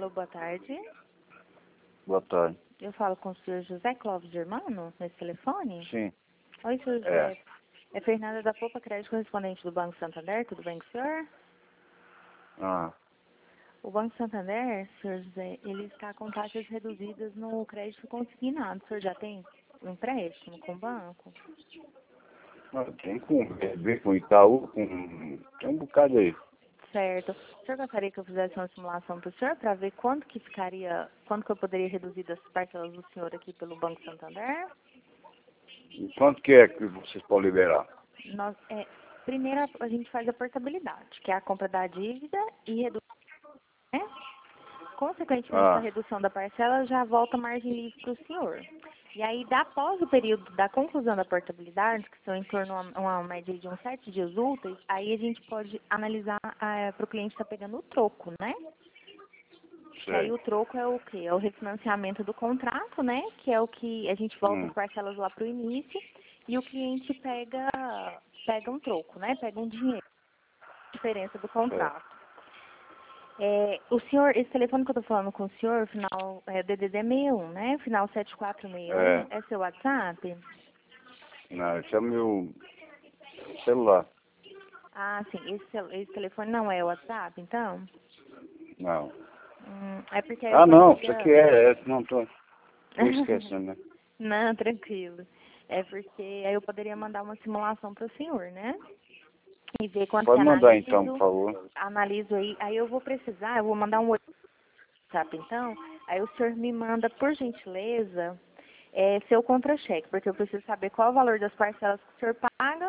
Alô, boa tarde. Boa tarde. Eu falo com o senhor José Clóvis Germano, nesse telefone? Sim. Oi, senhor José. É Fernanda da Popa Crédito, correspondente do Banco Santander. Tudo bem com o senhor? Ah, O Banco Santander, senhor José, ele está com taxas reduzidas no crédito consignado. O senhor já tem um empréstimo com o banco? tem com ver com Itaú, tem um bocado aí. Certo. O senhor gostaria que eu fizesse uma simulação para o senhor para ver quanto que ficaria, quanto que eu poderia reduzir das parcelas do senhor aqui pelo Banco Santander? E quanto que é que vocês podem liberar? Primeiro a gente faz a portabilidade, que é a compra da dívida e redução, né? Consequentemente, com a redução da parcela, já volta a margem livre para o senhor. E aí, após o período da conclusão da portabilidade, que são em torno a uma média de uns 7 dias úteis, aí a gente pode analisar para o cliente estar pegando o troco, né? Que aí o troco é o quê? É o refinanciamento do contrato, né? Que é o que a gente volta as parcelas lá para o início e o cliente pega um troco, né? Pega um dinheiro, diferença do contrato. O senhor, esse telefone que eu tô falando com o senhor, final DDD 61, né? Final 7461, é seu WhatsApp? Não, esse é meu celular. Ah, sim, esse telefone não é o WhatsApp, então? Não. É porque Não, isso aqui não tô esquecendo, né? Não, tranquilo. É porque aí eu poderia mandar uma simulação para o senhor, né? E ver quanto Pode que mandar analiso, então, por favor. analiso aí eu vou precisar, eu vou mandar um WhatsApp então, aí o senhor me manda, por gentileza, seu contra-cheque, porque eu preciso saber qual é o valor das parcelas que o senhor paga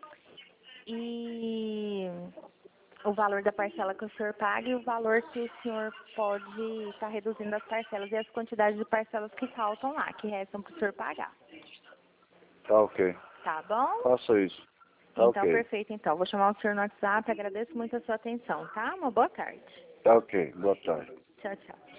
e o valor da parcela que o senhor paga e o valor que o senhor pode estar reduzindo as parcelas e as quantidades de parcelas que faltam lá, que restam para o senhor pagar. Tá ok. Tá bom? Faça isso. Tá Então, ok. perfeito. Então, vou chamar o senhor no WhatsApp. Agradeço muito a sua atenção, tá? Uma boa tarde. Tá ok. Boa tarde. Tchau, tchau.